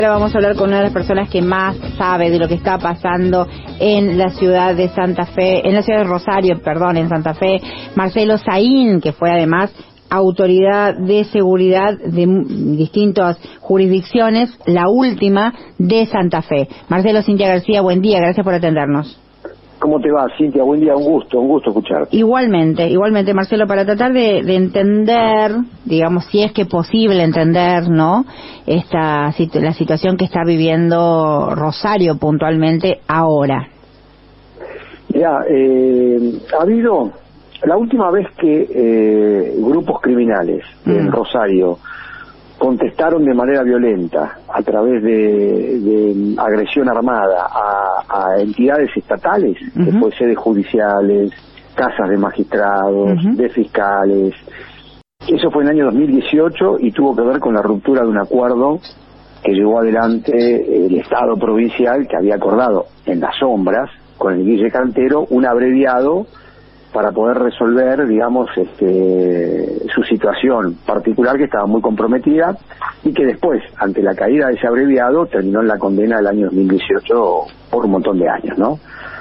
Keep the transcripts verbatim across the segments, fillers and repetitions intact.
Ahora vamos a hablar con una de las personas que más sabe de lo que está pasando en la ciudad de Santa Fe, en la ciudad de Rosario, perdón, en Santa Fe, Marcelo Saín, que fue además autoridad de seguridad de distintas jurisdicciones, la última de Santa Fe. Marcelo, Cintia García, buen día, gracias por atendernos. ¿Cómo te va, Cintia? Buen día, un gusto, un gusto escucharte. Igualmente, igualmente, Marcelo, para tratar de, de entender, digamos, si es que posible entender, ¿no?, esta la situación que está viviendo Rosario puntualmente ahora. Ya, eh, ha habido, la última vez que eh, grupos criminales mm. en Rosario contestaron de manera violenta a través de, de agresión armada a, a entidades estatales, uh-huh. que puede ser de judiciales, casas de magistrados, uh-huh. de fiscales. Eso fue en el año dos mil dieciocho y tuvo que ver con la ruptura de un acuerdo que llevó adelante el Estado provincial, que había acordado en las sombras con el Guille Cantero un abreviado para poder resolver, digamos, este, su situación particular, que estaba muy comprometida y que después, ante la caída de ese abreviado, terminó en la condena del año dos mil dieciocho por un montón de años, ¿no?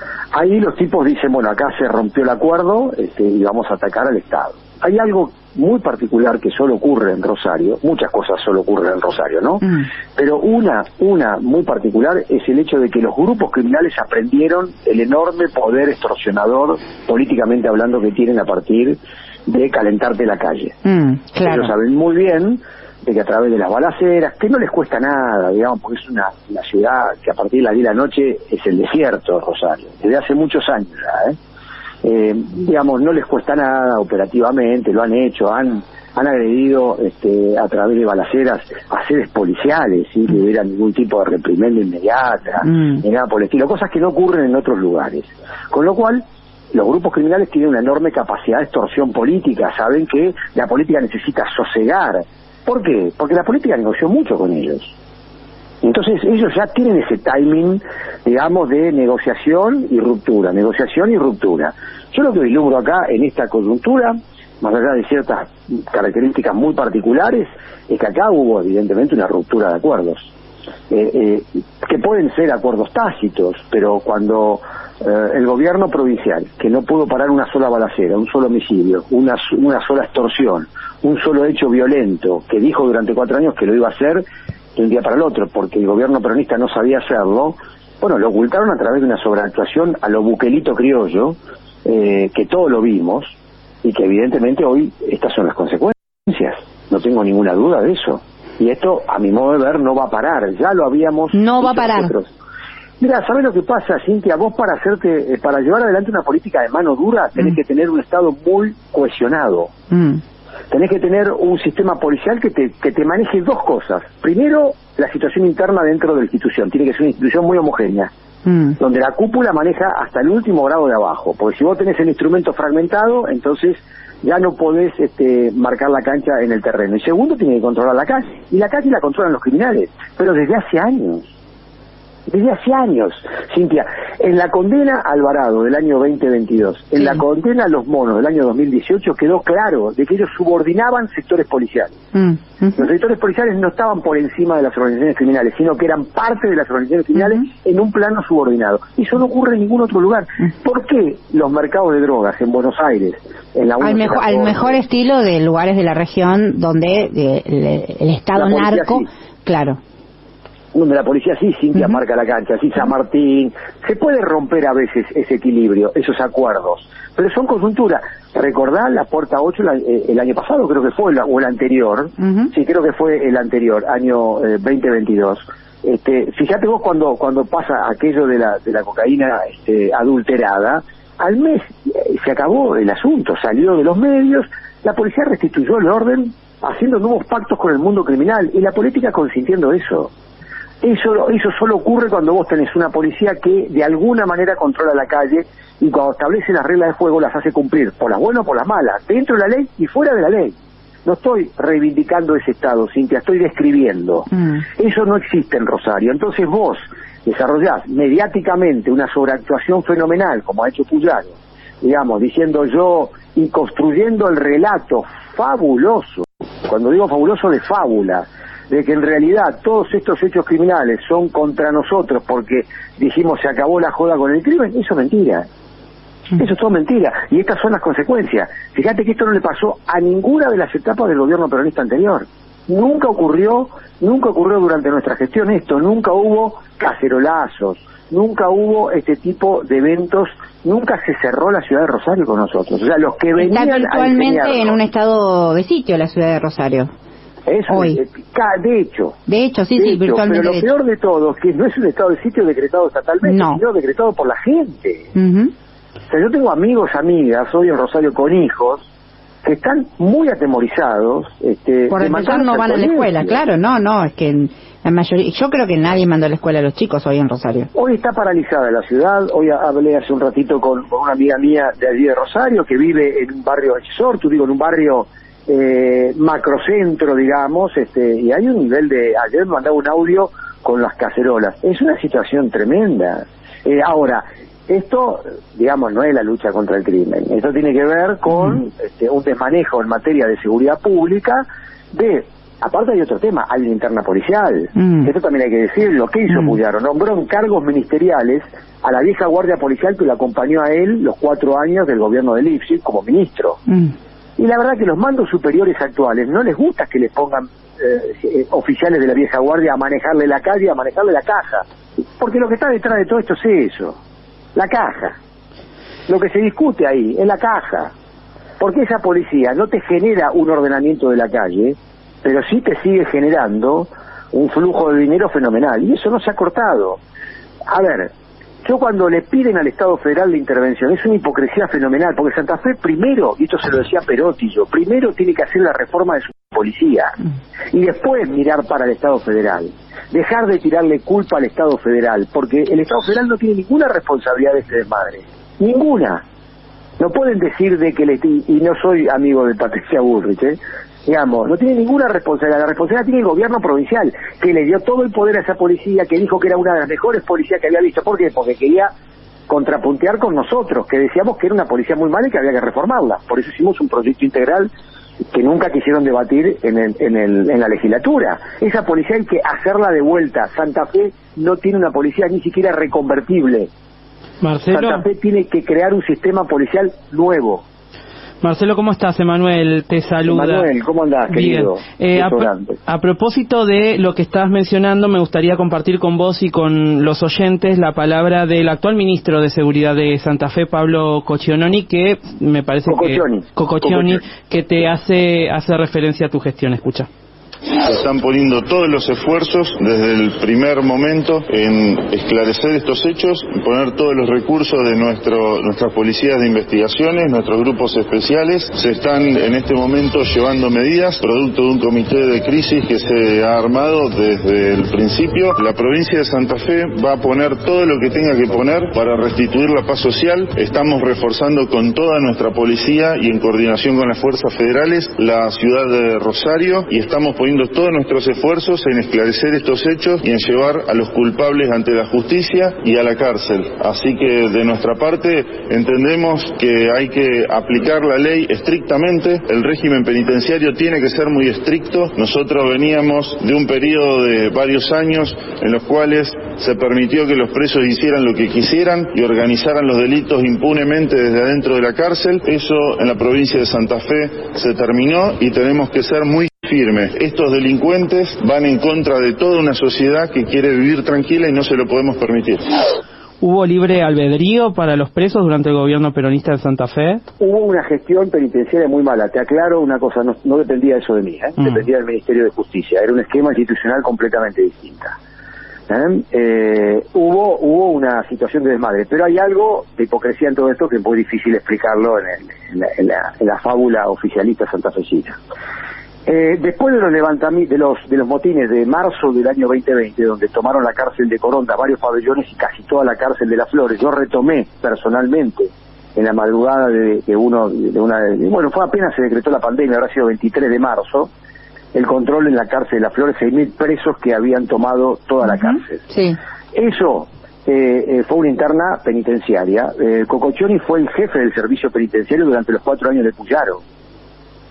Ahí los tipos dicen, bueno, acá se rompió el acuerdo este, y vamos a atacar al Estado. Hay algo muy particular que solo ocurre en Rosario, muchas cosas solo ocurren en Rosario, ¿no? Mm. Pero una, una muy particular es el hecho de que los grupos criminales aprendieron el enorme poder extorsionador, políticamente hablando, que tienen a partir de calentarte la calle. Mm, claro. Ellos saben muy bien de que a través de las balaceras, que no les cuesta nada, digamos, porque es una, una ciudad que a partir de las diez de la noche es el desierto de Rosario, desde hace muchos años ya, ¿eh? Eh, digamos, no les cuesta nada operativamente, lo han hecho, han han agredido este, a través de balaceras a sedes policiales, sin que hubiera ningún tipo de reprimenda inmediata, mm. ni nada por el estilo, cosas que no ocurren en otros lugares. Con lo cual, los grupos criminales tienen una enorme capacidad de extorsión política, saben que la política necesita sosegar. ¿Por qué? Porque la política negoció mucho con ellos. Entonces ellos ya tienen ese timing, digamos, de negociación y ruptura, negociación y ruptura. Yo lo que vislumbro acá en esta coyuntura, más allá de ciertas características muy particulares, es que acá hubo evidentemente una ruptura de acuerdos, eh, eh, que pueden ser acuerdos tácitos, pero cuando eh, el gobierno provincial, que no pudo parar una sola balacera, un solo homicidio, una, una sola extorsión, un solo hecho violento, que dijo durante cuatro años que lo iba a hacer de un día para el otro, porque el gobierno peronista no sabía hacerlo, bueno, lo ocultaron a través de una sobreactuación a lo buquelito criollo, eh, que todos lo vimos, y que evidentemente hoy estas son las consecuencias, no tengo ninguna duda de eso. Y esto, a mi modo de ver, no va a parar, ya lo habíamos... No va a parar. Nosotros. Mira, ¿sabes lo que pasa, Cintia? Vos para hacerte, eh, para llevar adelante una política de mano dura, tenés mm. que tener un Estado muy cohesionado. Mm. Tenés que tener un sistema policial que te, que te maneje dos cosas. Primero, la situación interna dentro de la institución. Tiene que ser una institución muy homogénea, mm. donde la cúpula maneja hasta el último grado de abajo. Porque si vos tenés el instrumento fragmentado, entonces ya no podés este, marcar la cancha en el terreno. Y segundo, tiene que controlar la calle. Y la calle la controlan los criminales, pero desde hace años. Desde hace años, Cintia. En la condena a Alvarado del año veinte veintidós, en sí. la condena a Los Monos del año dos mil dieciocho, quedó claro de que ellos subordinaban sectores policiales. Mm. Uh-huh. Los sectores policiales no estaban por encima de las organizaciones criminales, sino que eran parte de las organizaciones criminales uh-huh. en un plano subordinado. Y eso no ocurre en ningún otro lugar. Uh-huh. ¿Por qué los mercados de drogas en Buenos Aires, en la al, mejo, al mejor estilo de lugares de la región donde de, de, el Estado narco, sí. claro, donde la policía sí, Cintia, uh-huh. marca la cancha, sí, San Martín, se puede romper a veces ese equilibrio, esos acuerdos, pero son coyunturas. Recordá la Puerta ocho la, eh, el año pasado, creo que fue, la, o el anterior, uh-huh. sí, creo que fue el anterior, año eh, veinte veintidós. Este, fíjate vos cuando cuando pasa aquello de la de la cocaína este, adulterada, al mes eh, se acabó el asunto, salió de los medios, la policía restituyó el orden, haciendo nuevos pactos con el mundo criminal, y la política consintiendo eso. Eso, eso solo ocurre cuando vos tenés una policía que de alguna manera controla la calle y cuando establece las reglas de juego las hace cumplir, por las buenas o por las malas, dentro de la ley y fuera de la ley. No estoy reivindicando ese Estado, Cintia, estoy describiendo. Mm. Eso no existe en Rosario. Entonces vos desarrollás mediáticamente una sobreactuación fenomenal, como ha hecho Puyaro, digamos, diciendo yo y construyendo el relato fabuloso, cuando digo fabuloso, de fábula, de que en realidad todos estos hechos criminales son contra nosotros porque dijimos se acabó la joda con el crimen, eso es mentira. Eso es todo mentira. Y estas son las consecuencias. Fíjate que esto no le pasó a ninguna de las etapas del gobierno peronista anterior. Nunca ocurrió, nunca ocurrió durante nuestra gestión esto, nunca hubo cacerolazos, nunca hubo este tipo de eventos, nunca se cerró la ciudad de Rosario con nosotros. O sea, los que venían está virtualmente en un estado de sitio la ciudad de Rosario. Eso, hoy. De hecho. De hecho, sí, de sí, hecho, virtualmente. Pero lo peor de todo es que no es un estado de sitio decretado estatalmente, no. sino decretado por la gente. Uh-huh. O sea, yo tengo amigos, amigas, hoy en Rosario con hijos, que están muy atemorizados. Este, por empezar no van a la escuela, claro, no, no, es que la mayoría, yo creo que nadie mandó a la escuela a los chicos hoy en Rosario. Hoy está paralizada la ciudad, hoy hablé hace un ratito con, con una amiga mía de allí de Rosario, que vive en un barrio de Chisortu, digo, en un barrio eh, macrocentro, digamos, este, y hay un nivel de, ayer me mandaba un audio con las cacerolas, es una situación tremenda. Eh, ahora, esto, digamos, no es la lucha contra el crimen. Esto tiene que ver con mm. este, un desmanejo en materia de seguridad pública de... Aparte hay otro tema, hay una interna policial. Mm. Esto también hay que decirlo. ¿Qué hizo mm. Puyaro? Nombró en cargos ministeriales a la vieja guardia policial que lo acompañó a él los cuatro años del gobierno de Lipschitz como ministro. Mm. Y la verdad que los mandos superiores actuales no les gusta que les pongan eh, oficiales de la vieja guardia a manejarle la calle, a manejarle la caja. Porque lo que está detrás de todo esto es eso. La caja. Lo que se discute ahí es la caja. Porque esa policía no te genera un ordenamiento de la calle, pero sí te sigue generando un flujo de dinero fenomenal. Y eso no se ha cortado. A ver, yo cuando le piden al Estado Federal la intervención, es una hipocresía fenomenal, porque Santa Fe primero, y esto se lo decía Perotti yo, primero tiene que hacer la reforma de su policía, y después mirar para el Estado Federal. Dejar de tirarle culpa al Estado Federal, porque el Estado Federal no tiene ninguna responsabilidad de este desmadre, ninguna. No pueden decir de que le... Y no soy amigo de Patricia Bullrich, ¿eh? Digamos, no tiene ninguna responsabilidad. La responsabilidad tiene el gobierno provincial, que le dio todo el poder a esa policía, que dijo que era una de las mejores policías que había visto. ¿Por qué? Porque quería contrapuntear con nosotros, que decíamos que era una policía muy mala y que había que reformarla. Por eso hicimos un proyecto integral que nunca quisieron debatir en, el, en, el, en la legislatura. Esa policía hay que hacerla de vuelta. Santa Fe no tiene una policía ni siquiera reconvertible. Marcelo. Santa Fe tiene que crear un sistema policial nuevo. Marcelo, ¿cómo estás? Emanuel te saluda. Emanuel, ¿cómo andás, querido? Eh, a, a propósito de lo que estás mencionando, me gustaría compartir con vos y con los oyentes la palabra del actual ministro de Seguridad de Santa Fe, Pablo Coccioni, que me parece Cococioni. que Cococioni, que te hace hace referencia a tu gestión. Escucha. Están poniendo todos los esfuerzos desde el primer momento en esclarecer estos hechos, poner todos los recursos de nuestro, nuestras policías de investigaciones, nuestros grupos especiales. Se están en este momento llevando medidas, producto de un comité de crisis que se ha armado desde el principio. La provincia de Santa Fe va a poner todo lo que tenga que poner para restituir la paz social. Estamos reforzando con toda nuestra policía y en coordinación con las fuerzas federales la ciudad de Rosario, y estamos poniendo todos nuestros esfuerzos en esclarecer estos hechos y en llevar a los culpables ante la justicia y a la cárcel. Así que de nuestra parte entendemos que hay que aplicar la ley estrictamente. El régimen penitenciario tiene que ser muy estricto. Nosotros veníamos de un periodo de varios años en los cuales se permitió que los presos hicieran lo que quisieran y organizaran los delitos impunemente desde adentro de la cárcel. Eso en la provincia de Santa Fe se terminó y tenemos que ser muy firme. Estos delincuentes van en contra de toda una sociedad que quiere vivir tranquila y no se lo podemos permitir. ¿Hubo libre albedrío para los presos durante el gobierno peronista de Santa Fe? Hubo una gestión penitenciaria muy mala. Te aclaro una cosa, no, no dependía eso de mí, ¿eh? Mm. Dependía del Ministerio de Justicia. Era un esquema institucional completamente distinta. ¿Eh? Eh, hubo hubo una situación de desmadre, pero hay algo de hipocresía en todo esto que es muy difícil explicarlo en, el, en, la, en, la, en la fábula oficialista santafesina. Eh, después de los levantamientos, de los de los motines de marzo del año veinte veinte, donde tomaron la cárcel de Coronda, varios pabellones y casi toda la cárcel de Las Flores, yo retomé personalmente en la madrugada de, de uno de una de, bueno, fue apenas se decretó la pandemia, habrá sido veintitrés de marzo, el control en la cárcel de Las Flores, seis mil presos que habían tomado toda la cárcel. Sí. Eso eh, eh, fue una interna penitenciaria. Eh, Cococioni fue el jefe del servicio penitenciario durante los cuatro años de Puyaro.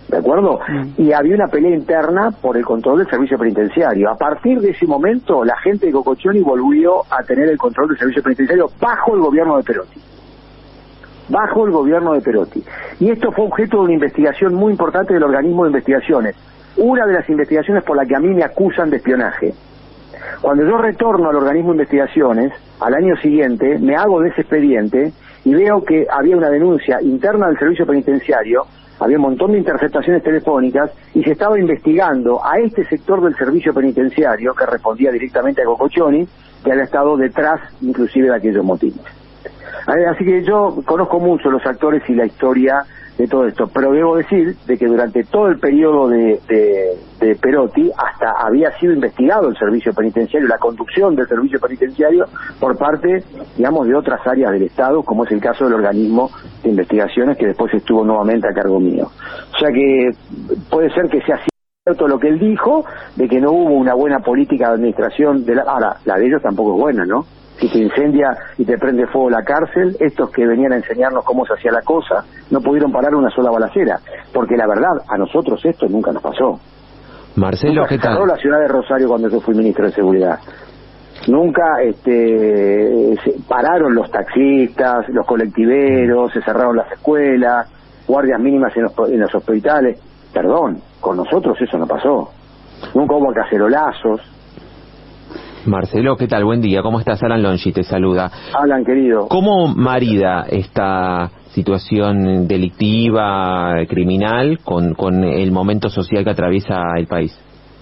¿de acuerdo? Mm. Y había una pelea interna por el control del servicio penitenciario. A partir de ese momento, la gente de Cococcioni volvió a tener el control del servicio penitenciario bajo el gobierno de Perotti. Bajo el gobierno de Perotti. Y esto fue objeto de una investigación muy importante del organismo de investigaciones. Una de las investigaciones por la que a mí me acusan de espionaje. Cuando yo retorno al organismo de investigaciones, al año siguiente, me hago de ese expediente y veo que había una denuncia interna del servicio penitenciario, había un montón de interceptaciones telefónicas y se estaba investigando a este sector del servicio penitenciario que respondía directamente a Cococcioni, que había estado detrás inclusive de aquellos motines. Así que yo conozco mucho los actores y la historia de todo esto, pero debo decir de que durante todo el periodo de, de, de Perotti hasta había sido investigado el servicio penitenciario, la conducción del servicio penitenciario por parte, digamos, de otras áreas del Estado, como es el caso del organismo de investigaciones que después estuvo nuevamente a cargo mío. O sea que puede ser que sea cierto lo que él dijo, de que no hubo una buena política de administración de la... Ahora, la de ellos tampoco es buena, ¿no? Si te incendia y te prende fuego la cárcel, estos que venían a enseñarnos cómo se hacía la cosa, no pudieron parar una sola balacera, porque la verdad, a nosotros esto nunca nos pasó. Marcelo, nunca ¿qué tal? cerró la ciudad de Rosario cuando yo fui ministro de Seguridad. Nunca este, se pararon los taxistas, los colectiveros, se cerraron las escuelas, guardias mínimas en los, en los hospitales. Perdón, con nosotros eso no pasó. Nunca hubo cacerolazos. Marcelo, ¿qué tal? Buen día. ¿Cómo estás? Alan Longi te saluda. Alan, querido. ¿Cómo marida esta situación delictiva, criminal, con, con el momento social que atraviesa el país?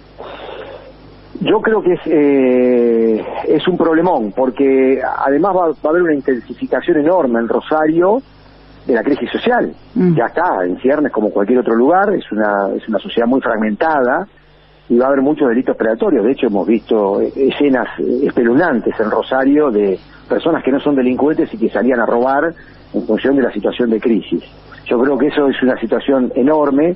Yo creo que es, eh, es un problemón, porque además va, va a haber una intensificación enorme en Rosario de la crisis social. Mm. Ya está, en ciernes como cualquier otro lugar, es una, es una sociedad muy fragmentada, y va a haber muchos delitos predatorios. De hecho, hemos visto escenas espeluznantes en Rosario de personas que no son delincuentes y que salían a robar en función de la situación de crisis. Yo creo que eso es una situación enorme.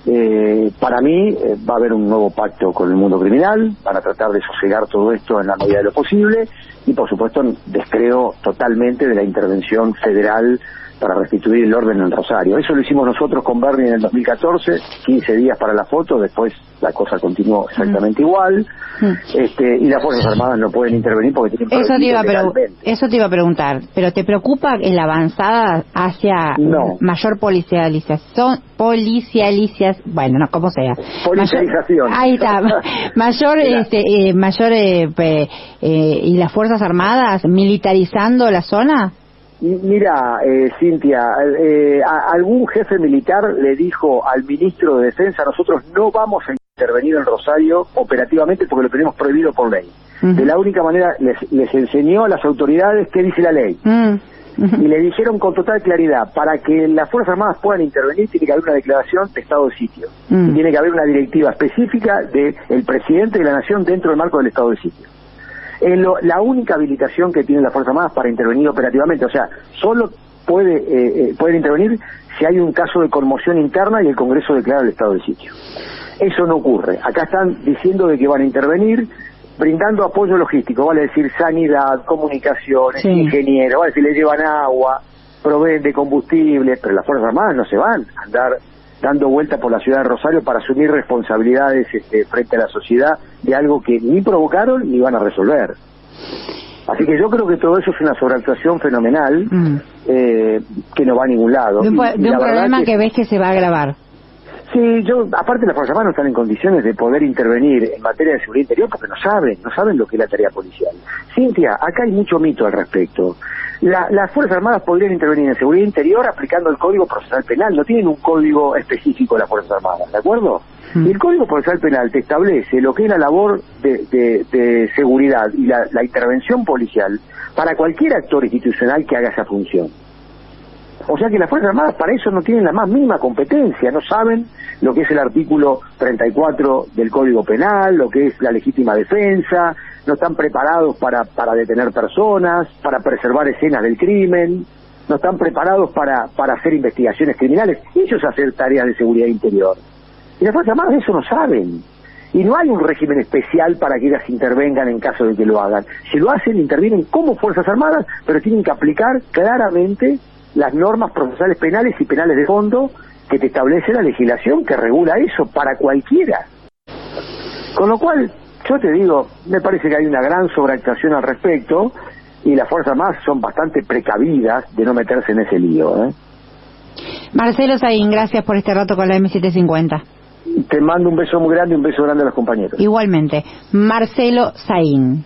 Eh, para mí eh, va a haber un nuevo pacto con el mundo criminal, van a tratar de sosegar todo esto en la medida de lo posible y por supuesto descreo totalmente de la intervención federal para restituir el orden en Rosario. Eso lo hicimos nosotros con Bernie en el dos mil catorce, quince días para la foto, después la cosa continuó exactamente mm. igual, mm. este y las Fuerzas Armadas no pueden intervenir porque tienen eso te iba a Eso te iba a preguntar, pero ¿te preocupa en la avanzada hacia no. mayor policialización, policialización, bueno, no, como sea? Policialización. Mayor, ahí está, mayor, este, eh, mayor, eh, eh, eh, y las Fuerzas Armadas militarizando la zona? Mira, eh, Cintia, eh, a, algún jefe militar le dijo al ministro de Defensa: nosotros no vamos a intervenir en Rosario operativamente porque lo tenemos prohibido por ley. Uh-huh. De la única manera les, les enseñó a las autoridades qué dice la ley. Uh-huh. Y le dijeron con total claridad: para que las Fuerzas Armadas puedan intervenir tiene que haber una declaración de estado de sitio. Uh-huh. Y tiene que haber una directiva específica del presidente de la Nación dentro del marco del estado de sitio. Es lo, la única habilitación que tienen las Fuerzas Armadas para intervenir operativamente. O sea, solo puede eh, eh, pueden intervenir si hay un caso de conmoción interna y el Congreso declara el estado de sitio. Eso no ocurre. Acá están diciendo de que van a intervenir brindando apoyo logístico, vale decir sanidad, comunicaciones, sí. ingenieros, vale decir le llevan agua, proveen de combustible, pero las Fuerzas Armadas no se van a andar dando vuelta por la ciudad de Rosario para asumir responsabilidades este, frente a la sociedad de algo que ni provocaron ni van a resolver. Así que yo creo que todo eso es una sobreactuación fenomenal mm. eh, que no va a ningún lado. De un, y, de un problema que, que ves que se va a agravar. Sí, yo, aparte las Fuerzas Armadas no están en condiciones de poder intervenir en materia de seguridad interior porque no saben, no saben lo que es la tarea policial. Cintia, acá hay mucho mito al respecto. La, las Fuerzas Armadas podrían intervenir en seguridad interior aplicando el Código Procesal Penal, no tienen un código específico de las Fuerzas Armadas, ¿de acuerdo? Mm. Y el Código Procesal Penal te establece lo que es la labor de, de, de seguridad y la, la intervención policial para cualquier actor institucional que haga esa función. O sea que las Fuerzas Armadas para eso no tienen la más mínima competencia, no saben lo que es el artículo treinta y cuatro del Código Penal, lo que es la legítima defensa, no están preparados para, para detener personas, para preservar escenas del crimen, no están preparados para, para hacer investigaciones criminales, ellos hacen tareas de seguridad interior. Y las Fuerzas Armadas eso no saben. Y no hay un régimen especial para que ellas intervengan en caso de que lo hagan. Si lo hacen, intervienen como Fuerzas Armadas, pero tienen que aplicar claramente las normas procesales penales y penales de fondo que te establece la legislación que regula eso para cualquiera. Con lo cual, yo te digo, me parece que hay una gran sobreactuación al respecto y las Fuerzas Armadas son bastante precavidas de no meterse en ese lío, ¿eh? Marcelo Saín, gracias por este rato con la eme setecientos cincuenta. Te mando un beso muy grande y un beso grande a los compañeros. Igualmente, Marcelo Saín.